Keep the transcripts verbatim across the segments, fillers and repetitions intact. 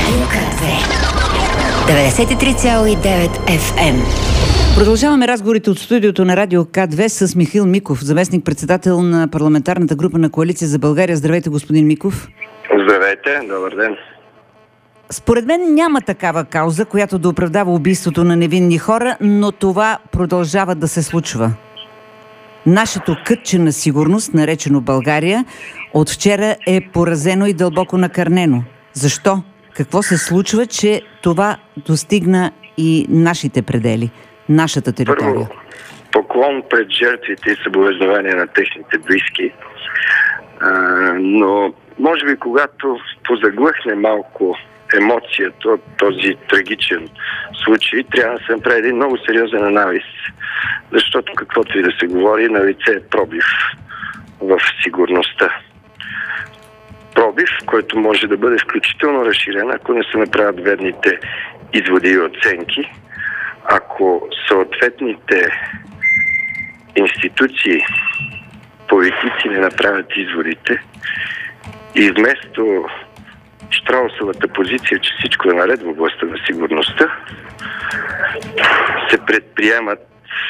Радио К две. деветдесет и три цяло и девет Еф Ем. Продължаваме разговорите от студиото на Радио К две с Михаил Миков, заместник-председател на парламентарната група на Коалиция за България. Здравейте, господин Миков. Здравейте, добър ден. Според мен няма такава кауза, която да оправдава убийството на невинни хора, но това продължава да се случва. Нашето кътче на сигурност, наречено България, от вчера е поразено и дълбоко накърнено. Защо? Какво се случва, че това достигна и нашите предели, нашата територия? Първо, поклон пред жертвите и съболезнования на техните близки. А, но, може би, когато позаглъхне малко емоцията от този трагичен случай, трябва да се направи един много сериозен анализ. Защото каквото и да се говори, на лице е пробив в сигурността. Пробив, който може да бъде включително разширен, ако не се направят верните изводи и оценки, ако съответните институции, политици не направят изводите и вместо щраусовата позиция, че всичко е наред в областта на сигурността, се предприемат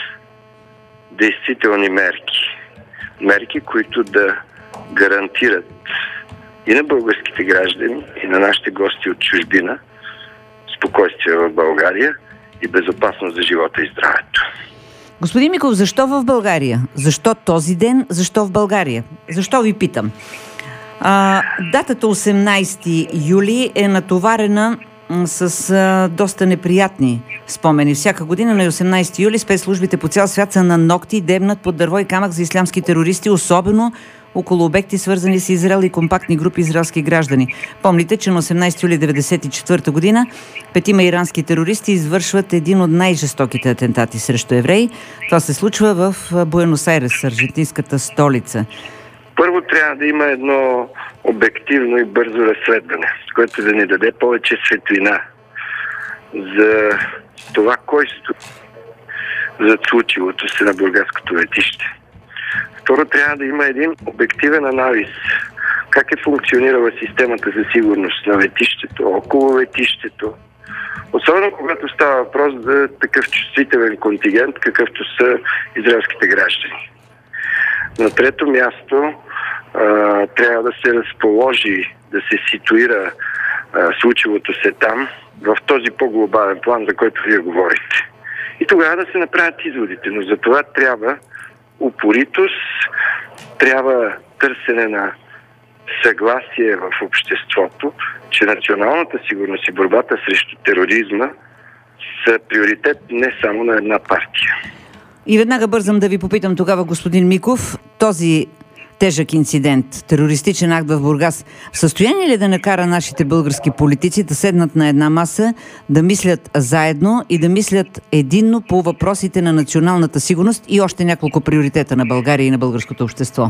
действителни мерки. Мерки, които да гарантират и на българските граждани, и на нашите гости от чужбина спокойствие в България и безопасност за живота и здравето. Господин Миков, защо в България? Защо този ден? Защо в България? Защо ви питам? А, датата осемнайсети юли е натоварена с а, доста неприятни спомени. Всяка година на осемнайсети юли спецслужбите по цял свят са на ногти, дебнат под дърво и камък за ислямски терористи, особено около обекти, свързани с Израел и компактни групи израелски граждани. Помните, че на осемнайсети юли деветдесет и четвърта година петима ирански терористи извършват един от най-жестоките атентати срещу евреи. Това се случва в Буенос Айрес, аржентинската столица. Първо трябва да има едно обективно и бързо разследване, което да ни даде повече светлина за това, кой стои за случилото се на бургаското летище. Второ, трябва да има един обективен анализ как е функционирала системата за сигурност на летището, около летището. Особено когато става въпрос за такъв чувствителен контингент, какъвто са израелските граждани. На трето място а, трябва да се разположи, да се ситуира а, случилото се там, в този по-глобален план, за който вие говорите. И тогава да се направят изводите. Но за това трябва упоритост, трябва търсене на съгласие в обществото, че националната сигурност и борбата срещу тероризма са приоритет не само на една партия. И веднага бързам да ви попитам тогава, господин Миков, този тежък инцидент, терористичен акт в Бургас, в състояние ли да накара нашите български политици да седнат на една маса, да мислят заедно и да мислят единно по въпросите на националната сигурност и още няколко приоритета на България и на българското общество?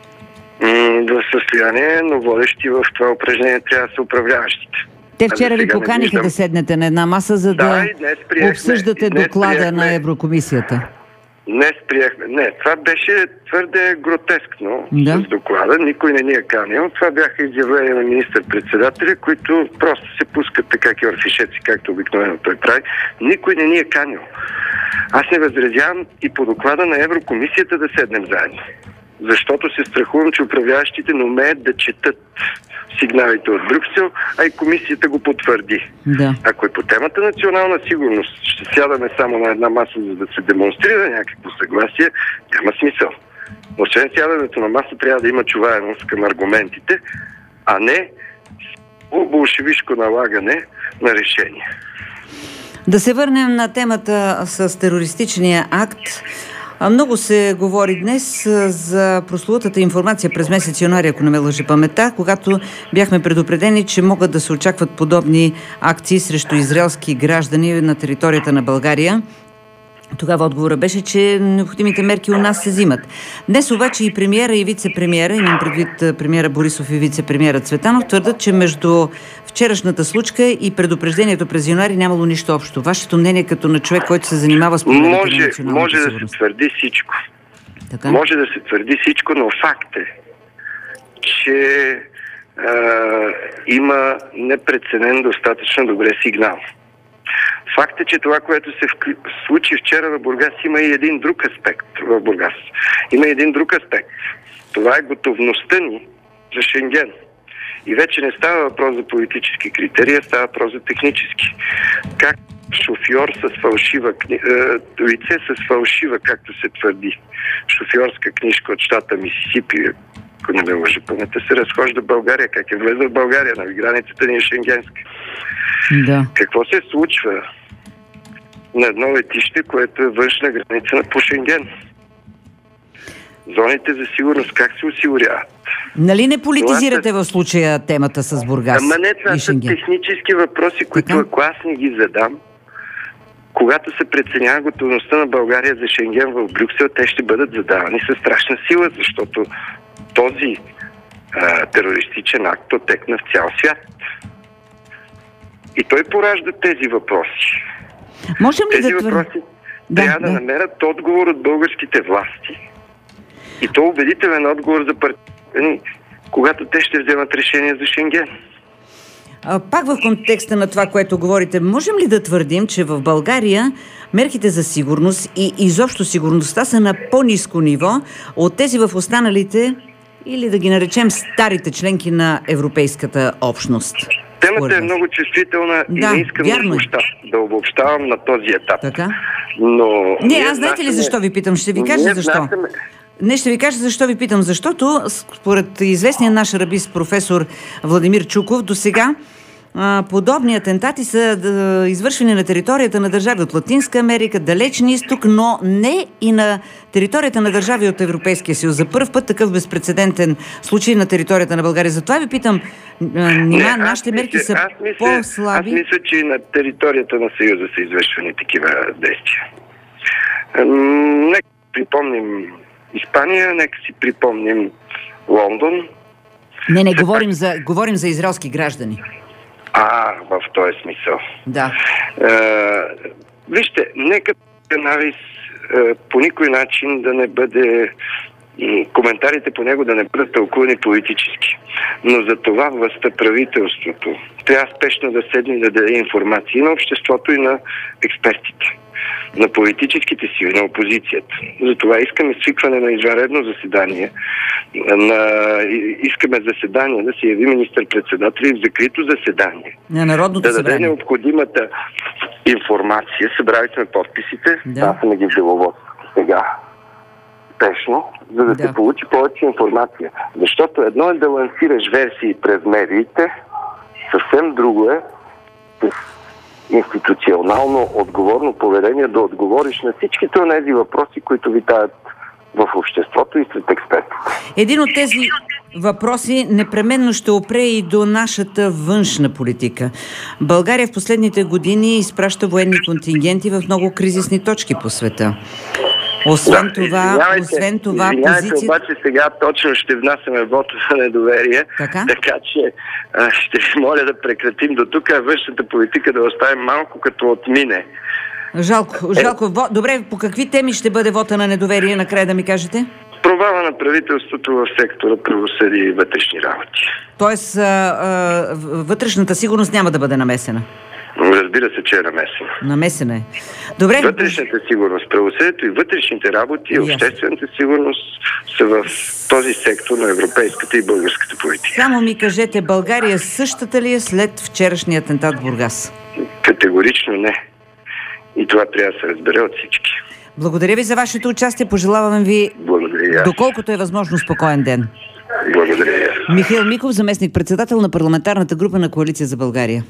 В състояние, но водещи в това упражнение трябва да са управляващите. Те вчера ви поканиха да седнете на една маса, за да, да приехме, обсъждате доклада приехме, на Еврокомисията. Днес приехме. Не, това беше твърде гротескно да. С доклада. Никой не ни е канил. Това бяха изявления на министър-председателя, които просто се пускат така кьорфишеци, както обикновено той прави. Никой не ни е канил. Аз не възразявам и по доклада на Еврокомисията да седнем заедно. Защото се страхувам, че управляващите не умеят да четат сигналите от Брюксел, а и комисията го потвърди. Да. Ако е по темата национална сигурност, ще сядаме само на една маса, за да се демонстрира някакво съгласие, няма смисъл. Освен сядането на маса, трябва да има чуваемост към аргументите, а не болшевишко налагане на решение. Да се върнем на темата с терористичния акт. Много се говори днес за прословутата информация през месец януари, ако не ме лъже паметта, когато бяхме предупредени, че могат да се очакват подобни акции срещу израелски граждани на територията на България. Тогава отговора беше, че необходимите мерки у нас се взимат. Днес обаче и премиера, и вице-премиера, имам предвид премиера Борисов и вице-премиера Цветанов, твърдат, че между вчерашната случка и предупреждението през януари нямало нищо общо. Вашето мнение като на човек, който се занимава с проблемите на националната сигурност? Може да се твърди всичко. Така? Може да се твърди всичко, но факт е, че има непреценен достатъчно добре сигнал. Факт е, че това, което се случи вчера в Бургас, има и един друг аспект в Бургас. Има и един друг аспект. Това е готовността ни за Шенген. И вече не става въпрос за политически критерии, а става въпрос за технически. Как шофьор с фалшива кни... лице с фалшива, както се твърди, шофьорска книжка от щата Мисисипи, ако не ме лъжи паметта, се разхожда в България. Как е влезла в България? Нали, границата ни е шенгенска. Да. Какво се случва на едно летище, което е външна граница на по Шенген? Зоните за сигурност как се осигуряват? Нали не политизирате това в случая темата с Бургас? Ама не, това и са Шенген. технически въпроси, които така? Ако аз не ги задам, когато се преценява готовността на България за Шенген в Брюксел, те ще бъдат задавани със страшна сила, защото този а, терористичен акт отекна в цял свят. И той поражда тези въпроси. Можем ли тези да въпроси да, трябва да, да намерят отговор от българските власти. И то убедителен отговор за партии, когато те ще вземат решение за Шенген. А, пак в контекста на това, което говорите, можем ли да твърдим, че в България мерките за сигурност и изобщо сигурността са на по-ниско ниво от тези в останалите, или да ги наречем старите членки на Европейската общност? Темата е много чувствителна и да, не искам да, обобща, да обобщавам на този етап. Така? Но Не, аз знаете ли защо ви питам? Ще ви кажа защо. Внасяме... Не, ще ви кажа защо ви питам. Защото, според известния наш арабист професор Владимир Чуков, до сега подобни атентати са да, извършвани на територията на държави от Латинска Америка, Далечния изток, но не и на територията на държави от Европейския съюз. За първ път такъв безпрецедентен случай на територията на България. Затова ви питам, нима нашите мерки са аз мисля, по-слаби? Аз мисля, че и на територията на Съюза са извършвани такива действия. Нека припомним Испания, нека си припомним Лондон. Не, не, говорим за, говорим за израелски граждани. А, в този смисъл. Да. Е, вижте, нека анализ е, по никой начин да не бъде, коментарите по него да не бъдат тълкувани политически. Но за това властта, правителството трябва спешно да седне и да даде информация и на обществото, и на експертите, на политическите сили, на опозицията. Затова искаме свикване на извънредно заседание. На... Искаме заседание да се яви министър-председател и в закрито заседание. На Народното да събрание. даде необходимата информация. Събрали сме подписите. Да. Аз съм ги в деловодство сега. Спешно, за да, да се получи повече информация. Защото едно е да лансираш версии през медиите, съвсем друго е институционално отговорно поведение да отговориш на всичките от тези въпроси, които витаят в обществото и сред експертите. Един от тези въпроси непременно ще опре и до нашата външна политика. България в последните години изпраща военни контингенти в много кризисни точки по света. Освен да, това, освен това, позиция... обаче сега точно ще внасяме вота за недоверие, така, така че а, ще ви моля да прекратим до тук, а външната политика да оставим малко като отмине. Жалко, жалко. Е... Добре, по какви теми ще бъде вота на недоверие, накрая да ми кажете? Провала на правителството в сектора правосъдие и вътрешни работи. Тоест, а, а, вътрешната сигурност няма да бъде намесена? Разбира се, че е намесена. Намесена е. Добре. Вътрешната сигурност, правосъдието и вътрешните работи и обществената сигурност са в този сектор на европейската и българската политика. Само ми кажете, България същата ли е след вчерашния атентат в Бургас? Категорично не. И това трябва да се разбере от всички. Благодаря ви за вашето участие. Пожелавам ви, благодаря, доколкото е възможно, спокоен ден. Благодаря. Михаил Миков, заместник-председател на парламентарната група на Коалиция за България.